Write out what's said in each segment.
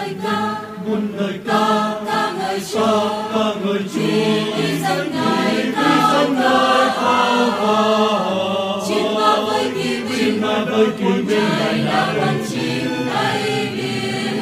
muôn lời ca ca ngợi Chúa, vì danh Ngài cao cao. Chim ma với kỳ binh Ngài đã quăng chìm đáy biển.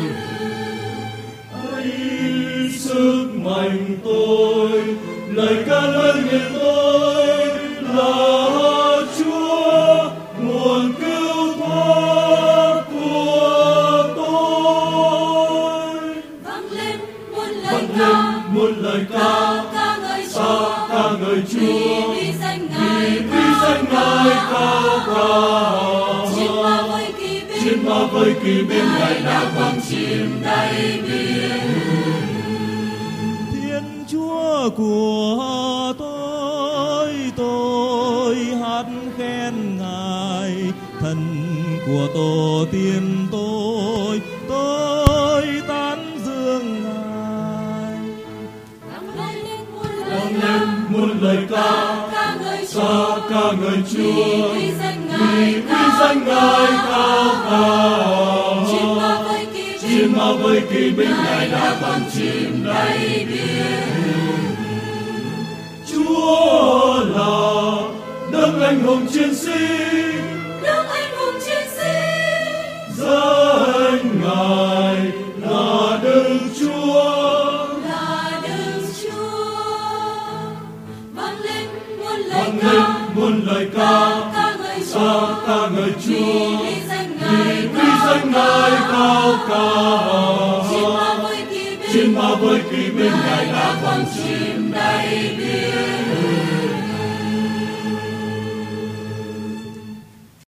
Hãy sức mạnh tôi, lời ca lớn nghe tôi là Chúa, nguồn cứu thoát của tôi. Vang lên muôn lời ca ca ngợi Chúa, vì danh Ngài cao cao. Chim ma với kỳ binh Ngài đã quăng chìm đáy biển. Thiên Chúa của tôi hát khen Ngài, thần của tổ tiên tôi tán dương Ngài. Vang lên muôn lời ca ca ngợi Chúa, vì danh Ngài cao cao. Chim ma với kỳ binh Ngài đã quăng chìm đáy biển. Chúa là đấng anh hùng chiến sĩ, danh Ngài là Đức Chúa. Vang lên muôn lời ca ngợi Chúa, vì danh Ngài cao cao. Chim ma với kỳ binh Ngài đã quăng chìm đáy biển.